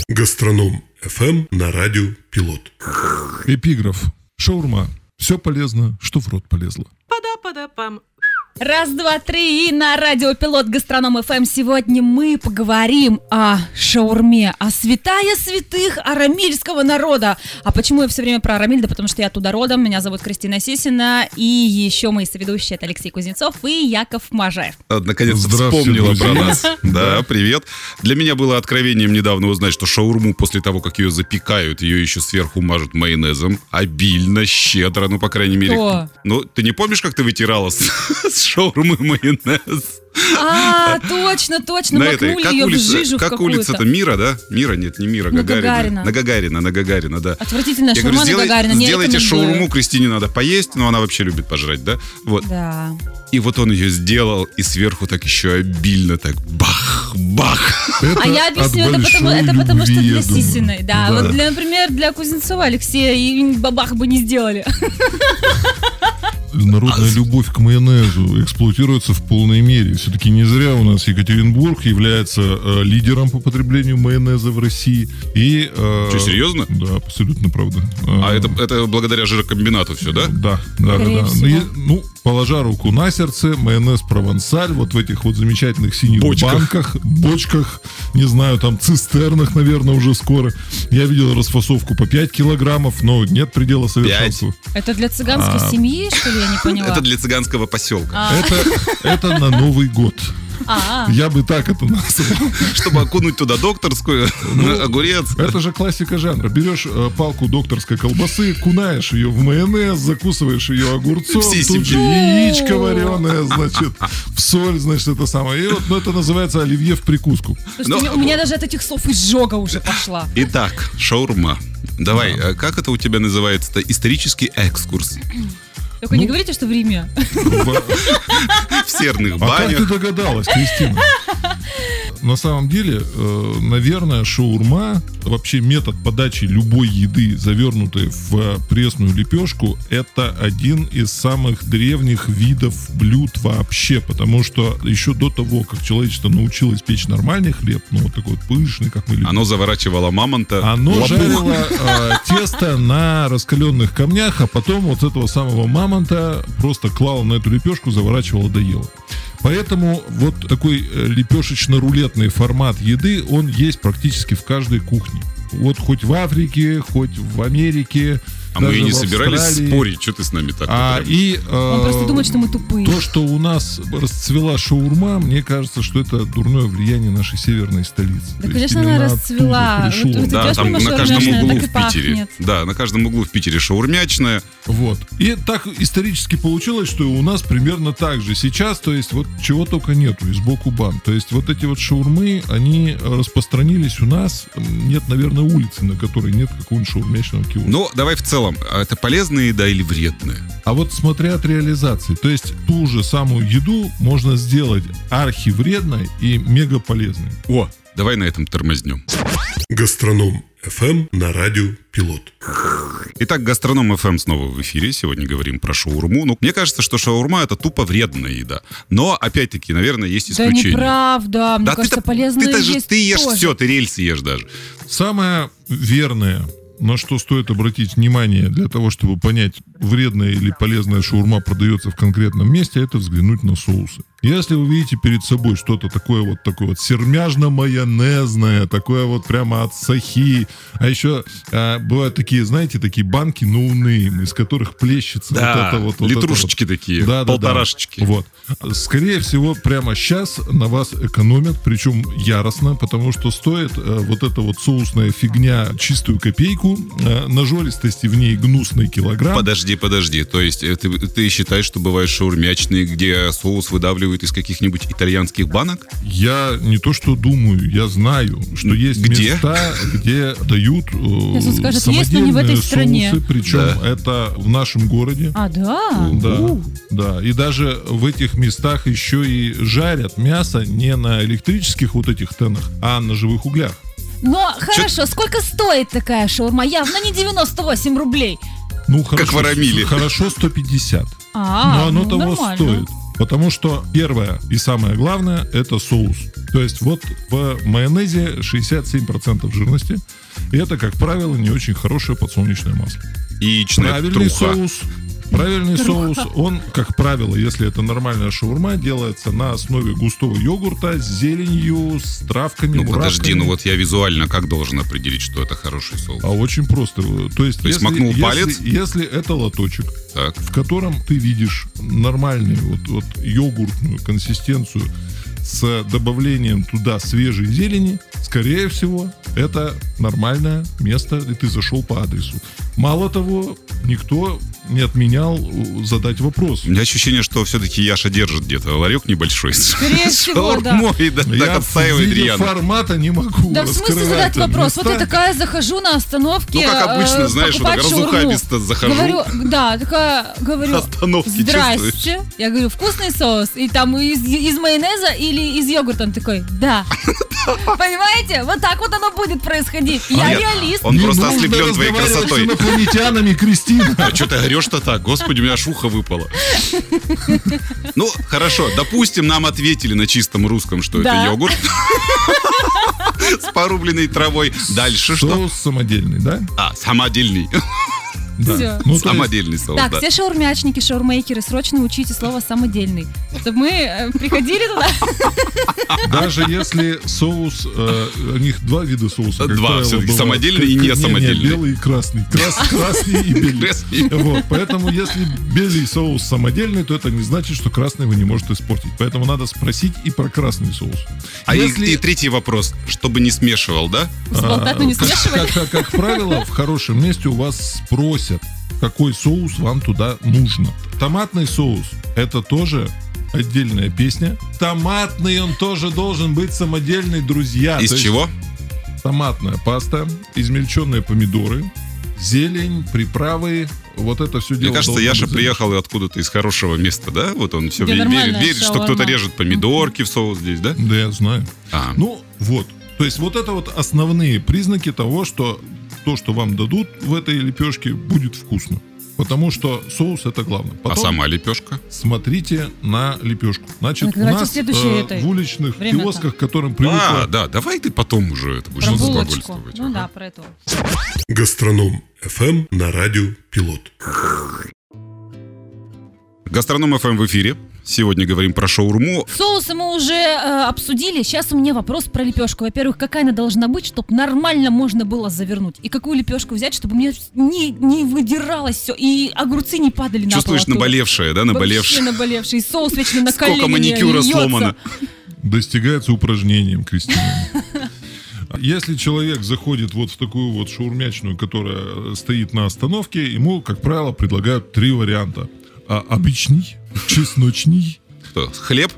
Гастроном ФМ на радио Пилот. Эпиграф. Шаурма. Все полезно, что в рот полезло. Пада-пада-пам. Раз, два, три, и на радио Пилот Гастроном ФМ сегодня мы поговорим о шаурме, о святая святых арамильского народа. А почему я все время про Арамиль? Да потому что я оттуда родом, меня зовут Кристина Сисина, и еще мои соведущие — это Алексей Кузнецов и Яков Мажаев. Наконец-то вспомнила про нас. Да, привет. Для меня было откровением недавно узнать, что шаурму после того, как ее запекают, ее еще сверху мажут майонезом. Обильно, щедро, ну, по крайней мере. Что? Ну, ты не помнишь, как ты вытирала с шаурмы майонез? А, точно, макнули ее в жижу как какую-то. улица-то? Мира, да? Мира, нет, не Мира, Гагарина. На Гагарина, да. Отвратительная Я шаурма говорю, на Гагарина, не сделайте рекомендую. шаурму, Кристине надо поесть, но она вообще любит пожрать, да? Вот. Да. И вот он ее сделал, и сверху так еще обильно так бах. А я объясню, это потому что для Сисиной. Да, вот, например, для Кузнецова, Алексея и бабах бы не сделали. Народная любовь к майонезу эксплуатируется в полной мере. Все-таки не зря у нас Екатеринбург является лидером по потреблению майонеза в России. И, Что, серьезно? Да, абсолютно правда. А это благодаря жирокомбинату все, да? Да. всего. Положа руку на сердце, майонез провансаль вот в этих вот замечательных синих банках, бочках, не знаю, там цистернах, наверное, уже скоро. Я видел расфасовку по 5 килограммов, но нет предела совершенству. Это для цыганской семьи, что ли, я не поняла? Это для цыганского поселка. Это на Новый год. Я бы так это назвал. Чтобы окунуть туда докторскую, огурец. Это же классика жанра. Берешь палку докторской колбасы, кунаешь ее в майонез, закусываешь ее огурцом, тут же яичко вареное, значит, в соль, значит, это самое. И вот это называется оливье в прикуску. Слушайте, у меня даже от этих слов изжога уже пошла. Итак, шаурма. Давай, как это у тебя называется-то? Исторический экскурс. Только не говорите, что в Риме. В серных А как ты банях. догадалась, Кристина? На самом деле, наверное, шаурма, вообще метод подачи любой еды, завернутой в пресную лепешку, это один из самых древних видов блюд вообще, потому что еще до того, как человечество научилось печь нормальный хлеб, ну вот такой вот пышный, как мы любим, Оно заворачивало мамонта. оно жарило тесто на раскаленных камнях, а потом вот с этого самого мамонта просто клало на эту лепешку, заворачивало, доело. Поэтому вот такой лепешечно-рулетный формат еды, он есть практически в каждой кухне. Вот хоть в Африке, хоть в Америке. А мы и не в собирались Австралии. спорить, что ты с нами так? Он просто думает, что мы тупые. То, что у нас расцвела шаурма, мне кажется, что это дурное влияние нашей северной столицы. Да, То есть конечно, она именно расцвела. оттуда пришло. Вот Да, идешь там мимо на каждом шаурмячной, углу так и в Питере. пахнет. Да, на каждом углу в Питере шаурмячная. Вот. И так исторически получилось, что у нас примерно так же сейчас, то есть вот чего только нету из боку бан. То есть вот эти вот шаурмы, они распространились у нас. Нет, наверное, улицы, на которой нет какого-нибудь шаурмячного киоска. Ну, давай в целом. Это полезная еда или вредная? А вот смотря от реализации, то есть ту же самую еду можно сделать архивредной и мега полезной. О, давай на этом тормознем. Гастроном ФМ на радио Пилот. Итак, Гастроном ФМ снова в эфире. Сегодня говорим про шаурму. Ну, мне кажется, что шаурма — это тупо вредная еда. Но, опять-таки, наверное, есть Да исключения. неправда. Мне кажется, полезно есть Ты ешь тоже. все, ты рельсы ешь даже. Самое верное, на что стоит обратить внимание для того, чтобы понять, вредная или полезная шаурма продается в конкретном месте, это взглянуть на соусы. Если вы видите перед собой что-то такое вот сермяжно-майонезное, такое вот прямо от сахи, а еще бывают такие, знаете, такие банки ноунейм, из которых плещется Да, вот это вот. литрушечки такие, полторашечки. Вот. Скорее всего, прямо сейчас на вас экономят, причем яростно, потому что стоит вот эта вот соусная фигня чистую копейку, нажористости в ней гнусный килограмм. Подожди. То есть ты считаешь, что бывают шаурмячные, где соус выдавливают из каких-нибудь итальянских банок? Я не то что думаю, я знаю, что есть места, где дают самодельные соусы, причем это в нашем городе. А, да? Да. И даже в этих местах еще и жарят мясо не на электрических вот этих тенах, а на живых углях. Но хорошо, сколько стоит такая шаурма? Явно не 98 рублей. Ну, хорошо, как в Арамиле. Хорошо 150. Но оно того нормально. стоит. Потому что первое и самое главное — это соус. То есть вот в майонезе 67% жирности. И это, как правило, не очень хорошее подсолнечное масло. Яичная труха. Правильный соус, он, как правило, если это нормальная шаурма, делается на основе густого йогурта с зеленью, с травками, Ну, бравками. подожди, ну вот я визуально как должен определить, что это хороший соус? А очень просто. То есть если, макнул палец? Если это лоточек, Так. в котором ты видишь нормальную вот йогуртную консистенцию с добавлением туда свежей зелени, скорее всего, это нормальное место, и ты зашел по адресу. Мало того, никто не отменял задать вопрос. У меня ощущение, что все-таки Яша держит где-то ларек небольшой. Скорее всего, да. Шаурмой, да, так Я в отстаивает виде рьяно. формата не могу Да в смысле задать вопрос? Вот я такая захожу на остановке. Ну, как обычно, знаешь, вот так покупать шаурму. разухабисто захожу. Говорю, Остановки здрасте. чувствуешь. Я говорю, вкусный соус? И там из майонеза или из йогурта? Он такой, да. Понимаете? Вот так вот оно будет происходить. Я Нет, реалист. Он Не просто нужно ослеплен твоей разговаривать красотой. с инопланетянами, Кристина. А что ты орешь-то так? Господи, у меня аж ухо выпало. Ну, хорошо, допустим, нам ответили на чистом русском, что Да. это йогурт с порубленной травой. Дальше что? Соус самодельный, да? А, самодельный. Да. Всё. Ну, то есть, Самодельный соус, Так, да. все шаурмячники, шаурмейкеры, срочно учите слово «самодельный». Чтобы мы приходили туда. даже если соус, у них два вида соуса. как Два, правило, всё-таки бывают. самодельный и Не, несамодельный. белый и красный. Красный и белый. Красный. Вот, поэтому если белый соус самодельный, то это не значит, что красный вы не можете испортить. Поэтому надо спросить и про красный соус. А Если- и третий вопрос, чтобы не смешивал, да? Сболтать не смешивали. Как правило, в хорошем месте у вас спросят, какой соус вам туда нужно. Томатный соус — это тоже отдельная песня. Томатный он тоже должен быть самодельный, друзья. Из То есть чего? Томатная паста, измельченные помидоры, зелень, приправы. Вот это все дело. Мне кажется, должно Яша быть приехал откуда-то из хорошего места, да? Вот он все Где верит, нормальная что шаурма. кто-то режет помидорки в соус здесь, да? Да, я знаю. А. Ну, вот. То есть вот это вот основные признаки того, что то, что вам дадут в этой лепешке, будет вкусно. Потому что соус — это главное. А Потом сама лепешка? смотрите на лепешку. Значит, Так, у давайте нас следующее этой. в уличных Время-то. киосках, к которым А, привыкла... да, давай ты потом уже это будешь Про булочку. разглагольствовать. Ну Ага. да, про это. Гастроном ФМ на радио Пилот. Гастроном ФМ в эфире. Сегодня говорим про шаурму. Соусы мы уже обсудили. Сейчас у меня вопрос про лепешку. Во-первых, какая она должна быть, чтобы нормально можно было завернуть? И какую лепешку взять, чтобы мне не выдиралось все, и огурцы не падали на пол Чувствуешь, оттуда? наболевшее, да? Наболевшее. Вообще наболевший. И соус вечно на колени Сколько маникюра льется. сломано. Достигается упражнением, Кристина. Если человек заходит вот в такую вот шаурмячную, которая стоит на остановке, ему, как правило, предлагают 3 варианта. Обычный, чесночный, Что, хлеб?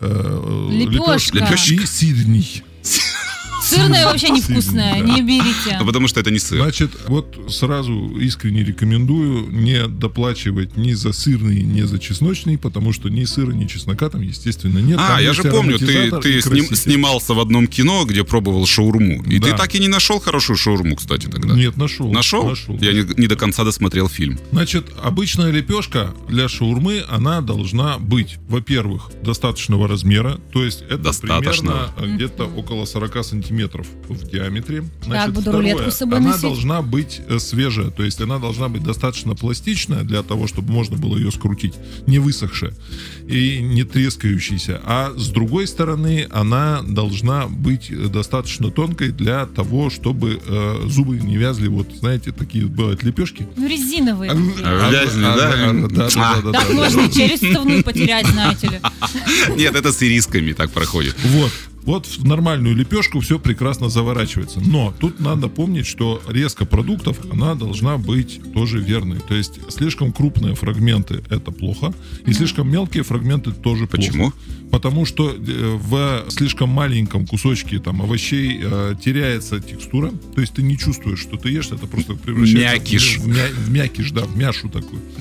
Лепешка. и сырный. Сырная вообще невкусная, Да. не берите. Ну, потому что это не сыр. Значит, вот сразу искренне рекомендую не доплачивать ни за сырный, ни за чесночный, потому что ни сыра, ни чеснока там, естественно, нет. А, Там я есть же помню, ароматизатор ты и краситель. снимался в одном кино, где пробовал шаурму. И Да. ты так и не нашел хорошую шаурму, кстати, тогда. Нет, нашел. Нашел? Я не до конца досмотрел фильм. Значит, обычная лепешка для шаурмы, она должна быть, во-первых, достаточного размера, то есть это Достаточного. примерно где-то около 40 сантиметров в диаметре. Значит, буду рулетку с собой она носить. должна быть свежая, то есть она должна быть достаточно пластичная для того, чтобы можно было ее скрутить, не высохшая и не трескающаяся. А с другой стороны, она должна быть достаточно тонкой для того, чтобы зубы не вязли. Вот, знаете, такие бывают лепешки. Ну, резиновые. Вязли, да? Так можно и челюсть вставную потерять, знаете ли. Нет, это с ирисками так проходит. Вот в нормальную лепешку все прекрасно заворачивается. Но тут надо помнить, что резка продуктов, она должна быть тоже верной. То есть слишком крупные фрагменты — это плохо, и слишком мелкие фрагменты тоже плохо. Почему? Потому что в слишком маленьком кусочке там овощей теряется текстура, то есть ты не чувствуешь, что ты ешь, это просто превращается Мякиш. в мякиш, да, в мяшу такую.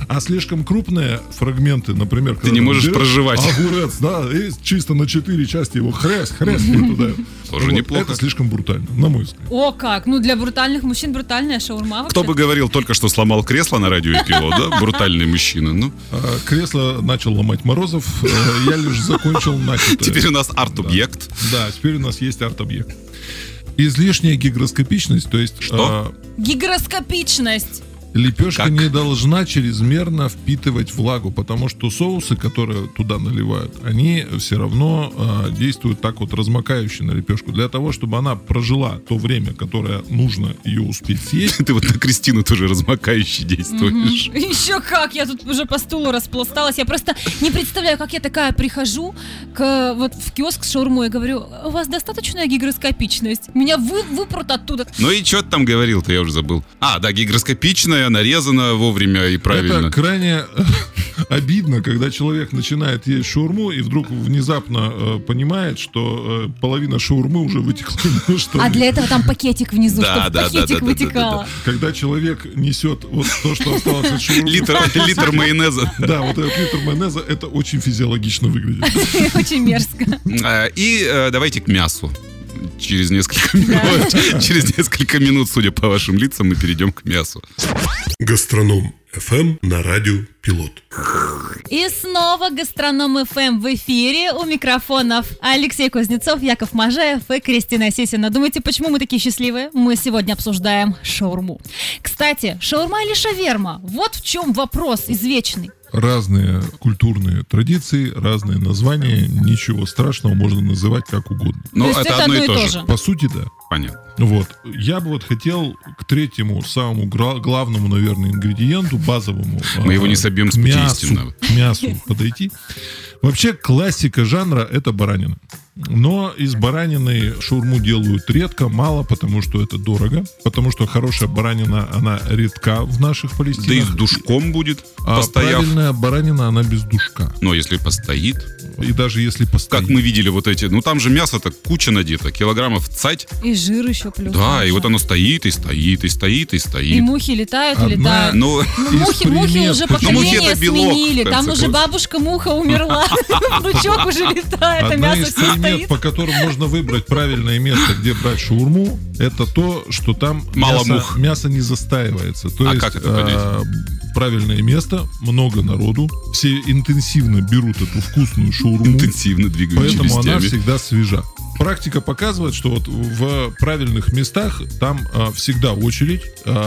А слишком крупные фрагменты, например... Ты не можешь проживать. Огурец, да, и чисто на 4 части его хрясь туда. Тоже неплохо. Это слишком брутально, на мой взгляд. О, как! Ну, для брутальных мужчин брутальная шаурма. Кто бы говорил, только что сломал кресло на радио Пилот, да? Брутальный мужчина. Ну. Кресло начал ломать Морозов, я лишь закончил начатое. Теперь у нас арт-объект. Да, теперь у нас есть арт-объект. Излишняя гигроскопичность, то есть... Что? Гигроскопичность. Лепешка Как? не должна чрезмерно впитывать влагу, потому что соусы, которые туда наливают, они все равно действуют так вот размокающе на лепешку. Для того, чтобы она прожила то время, которое нужно ее успеть съесть. Ты вот на Кристину тоже размокающе действуешь. Еще как! Я тут уже по стулу распласталась. Я просто не представляю, как я такая прихожу вот в киоск с шаурмой и говорю: у вас достаточная гигроскопичность? Меня выпрут оттуда. Ну и что ты там говорил-то, я уже забыл. Да, гигроскопичная, нарезана вовремя и правильно. Это крайне обидно, когда человек начинает есть шаурму и вдруг внезапно понимает, что половина шаурмы уже вытекла. А для этого там пакетик внизу, Да, чтобы да, пакетик да, вытекало. Когда человек несет вот то, что осталось от шаурмы. Литр майонеза. Да, вот этот литр майонеза, это очень физиологично выглядит. Очень мерзко. И давайте к мясу. Через несколько минут, судя по вашим лицам, мы перейдем к мясу. Гастроном FM на радио Пилот. И снова Гастроном ФМ в эфире. У микрофонов Алексей Кузнецов, Яков Можаев и Кристина Сисина. Думаете, почему мы такие счастливые? Мы сегодня обсуждаем шаурму. Кстати, шаурма или шаверма? Вот в чем вопрос извечный. Разные культурные традиции, разные названия. Ничего страшного, можно называть как угодно. Но это одно и то же. По сути, да. Понятно. Вот. Я бы вот хотел к третьему, самому главному, наверное, ингредиенту, базовому. Мы его не собьем с пути истинного. К мясу подойти. Вообще классика жанра — это баранина. Но из баранины шаурму делают редко, мало, потому что это дорого. Потому что хорошая баранина, она редка в наших Палестинах. Да и с душком будет, постояв. Правильная баранина, она без душка. Но если постоит. И даже если постоит. Как мы видели вот эти, там же мясо-то куча надето, килограммов цать. И жир еще плюс. Да, и вот оно стоит, и стоит, и стоит, и стоит. И мухи летают, и летают. Мухи уже поколение сменили. Там уже бабушка-муха умерла. Внучок уже летает, а мясо все стоит. По которым можно выбрать правильное место, где брать шаурму, это то, что там мясо не застаивается. То есть как это понять? Правильное место, много народу, все интенсивно берут эту вкусную шаурму. Интенсивно двигают поэтому челюстями. она всегда свежа. Практика показывает, что вот в правильных местах там всегда очередь,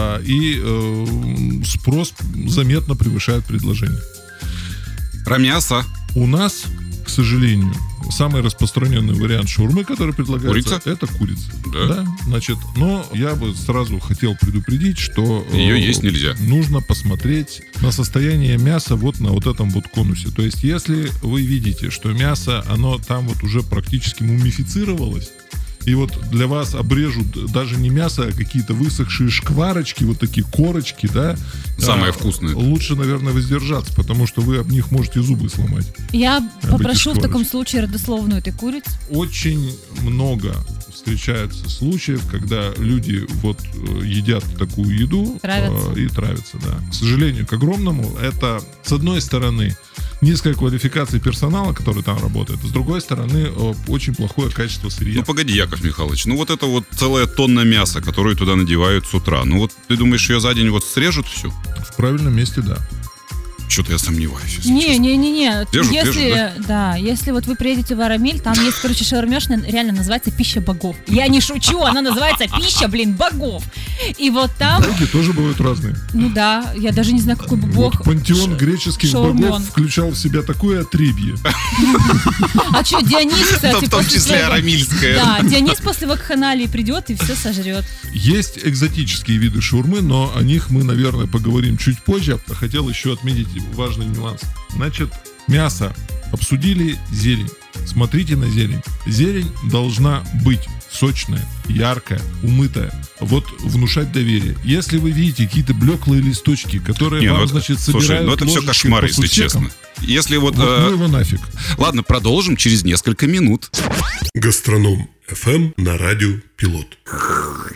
и спрос заметно превышает предложение. Про мясо. У нас, к сожалению, самый распространенный вариант шаурмы, который предлагается, это курица. Да? Значит, но я бы сразу хотел предупредить, что ее есть нельзя. Нужно посмотреть на состояние мяса вот на вот этом вот конусе. То есть, если вы видите, что мясо, оно там вот уже практически мумифицировалось, и вот для вас обрежут даже не мясо, а какие-то высохшие шкварочки, вот такие корочки, да. Самое вкусное. Лучше, наверное, воздержаться, потому что вы об них можете зубы сломать. Я попрошу в таком случае родословную этой курицы. Очень много встречается случаев, когда люди вот едят такую еду и травятся, да. К сожалению, к огромному, это, с одной стороны, низкая квалификация персонала, который там работает, с другой стороны, очень плохое качество сырья. Ну, погоди, Яков Михайлович, вот это вот целая тонна мяса, которую туда надевают с утра. Вот ты думаешь, ее за день вот срежут всю? В правильном месте, да. Что-то я сомневаюсь. Не. Режут, да? Если вот вы приедете в Арамиль, там есть, шаурмешная, реально называется «Пища богов». Я не шучу, она называется «Пища, богов». И вот там... Боги тоже бывают разные. Ну да, я даже не знаю, какой бы бог... Вот пантеон греческих богов включал в себя такое отребье. А что, Дионис, кстати, в том числе арамильское. Да, Дионис после вакханалии придет и все сожрет. Есть экзотические виды шаурмы, но о них мы, наверное, поговорим чуть позже. Хотел еще отметить важный нюанс. Значит, мясо обсудили, зелень. Смотрите на зелень. Зелень должна быть сочная, яркая, умытая. Вот внушать доверие. Если вы видите какие-то блеклые листочки, которые вам, собирают... Слушай, это все кошмар, если честно. Если вот ну его нафиг. Ладно, продолжим через несколько минут. Гастроном FM на радио Пилот.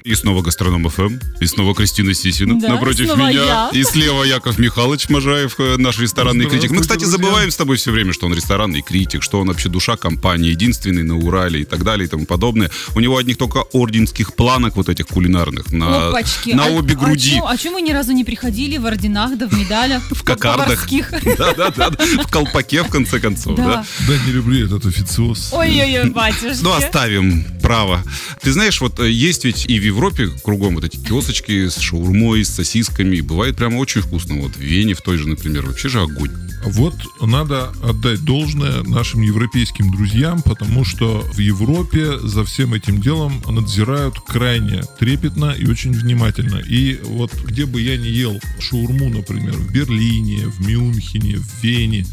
И снова Гастроном ФМ, и снова Кристина Сисина Да, напротив снова меня. я. И слева Яков Михайлович Можаев, наш ресторанный критик. Мы, кстати, Здравствуйте, друзья. забываем с тобой все время, что он ресторанный критик, что он вообще душа компании, единственный на Урале и так далее и тому подобное. У него одних только орденских планок вот этих кулинарных на Опачки. на обе груди. А чему мы ни разу не приходили в орденах, да в медалях? В кокардах. поварских? Да-да-да, в колпаке, в конце концов, да. Да. Да, не люблю этот официоз. Ой-ой-ой, батюшки. Ну, оставим право. Ты знаешь, вот есть ведь и в Европе кругом вот эти киосочки с шаурмой, с сосисками. Бывает прямо очень вкусно. Вот в Вене, в той же, например, вообще же огонь. Вот надо отдать должное нашим европейским друзьям, потому что в Европе за всем этим делом надзирают крайне трепетно и очень внимательно. И вот где бы я ни ел шаурму, например, в Берлине, в Мюнхене, в Вене,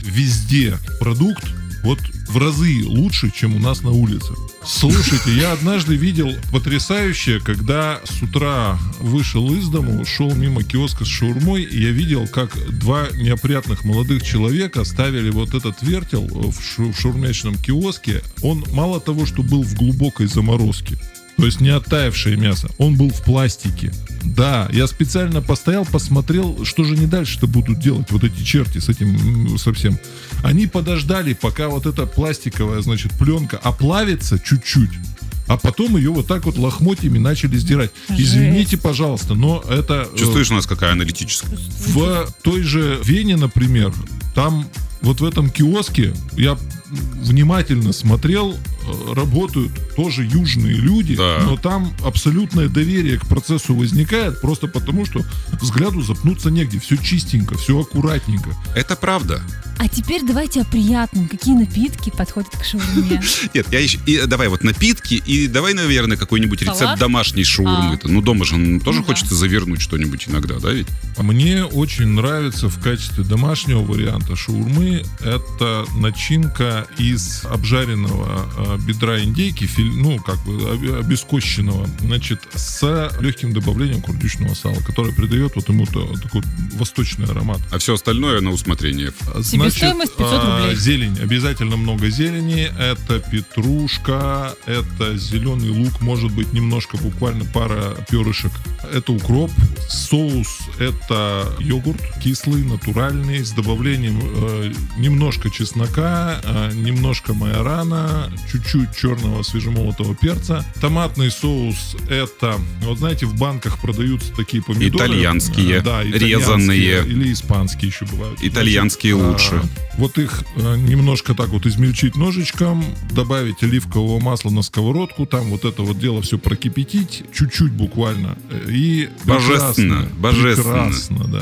везде продукт вот в разы лучше, чем у нас на улице. Слушайте, я однажды видел потрясающее, когда с утра вышел из дому, шел мимо киоска с шаурмой, и я видел, как два неопрятных молодых человека ставили вот этот вертел в шаурмячном киоске. Он мало того, что был в глубокой заморозке, то есть не оттаившее мясо, он был в пластике. Да, я специально постоял, посмотрел, что же они дальше-то будут делать, вот эти черти с этим совсем. Они подождали, пока вот эта пластиковая, значит, пленка оплавится чуть-чуть, а потом ее вот так вот лохмотьями начали сдирать. Извините, пожалуйста, но это... Чувствуешь у нас какая аналитическая? В той же Вене, например, там вот в этом киоске я внимательно смотрел, работают тоже южные люди, Да. но там абсолютное доверие к процессу возникает просто потому, что взгляду запнуться негде. Все чистенько, все аккуратненько. Это правда. А теперь давайте о приятном. Какие напитки подходят к шаурме? Нет, я еще... давай вот напитки, и давай, наверное, какой-нибудь рецепт Салат? домашней шаурмы-то. Ну, дома же тоже Ну да. хочется завернуть что-нибудь иногда, да ведь? Мне очень нравится в качестве домашнего варианта шаурмы это начинка из обжаренного бедра индейки, ну, как бы обескощенного, значит, с легким добавлением курдючного сала, которое придает вот ему такой восточный аромат. А все остальное на усмотрение. Себестоимость 500 рублей. Зелень. Обязательно много зелени. Это петрушка, это зеленый лук, может быть, немножко, буквально пара перышек. Это укроп. Соус — это йогурт кислый, натуральный, с добавлением немножко чеснока, немножко майорана, чуть-чуть черного свежемолотого перца. Томатный соус — это, вот знаете, в банках продаются такие помидоры. Итальянские, Да, резанные. Или испанские еще бывают. Итальянские лучше. Вот их немножко так вот измельчить ножичком, добавить оливкового масла на сковородку, там вот это вот дело все прокипятить, чуть-чуть буквально. И Божественно, прекрасно, божественно. прекрасно, да.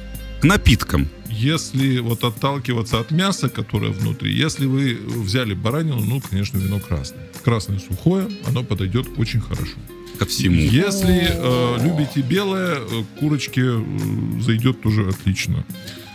К напиткам. Если вот отталкиваться от мяса, которое внутри, если вы взяли баранину, ну, конечно, вино красное. Красное сухое, оно подойдет очень хорошо. Ко всему. Если любите белое, курочке зайдет тоже отлично.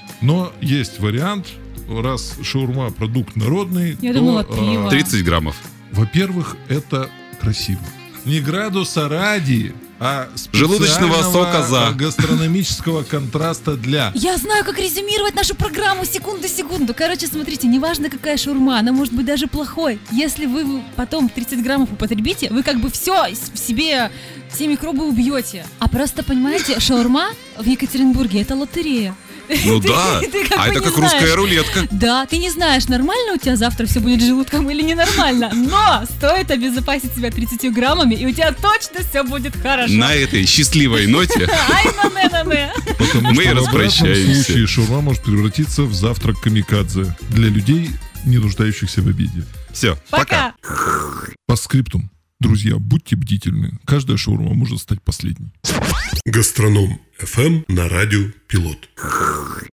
Но есть вариант, раз шаурма продукт народный, Я то, думала, пиво. 30 граммов. во-первых, это красиво. Не градуса ради, а Желудочного сока за. гастрономического контраста для. Я знаю, как резюмировать нашу программу секунду. Короче, смотрите, неважно какая шаурма, она может быть даже плохой. Если вы потом 30 граммов употребите, вы как бы все в себе, все микробы убьете. А просто, понимаете, шаурма в Екатеринбурге — это лотерея. Ну Ты- да. ты как А бы это не как знаешь. русская рулетка. Да, ты не знаешь, нормально у тебя завтра все будет с желудком или ненормально, но стоит обезопасить себя 30 граммами, и у тебя точно все будет хорошо. На этой счастливой ноте Ай, на-не. Потому Мы что в обратном распрощаемся. случае шаурма может превратиться в завтрак камикадзе для людей, не нуждающихся в обеде. все. Пока. Пока. По скриптум. Друзья, будьте бдительны. Каждая шаурма может стать последней. Гастроном ФМ на радио Пилот.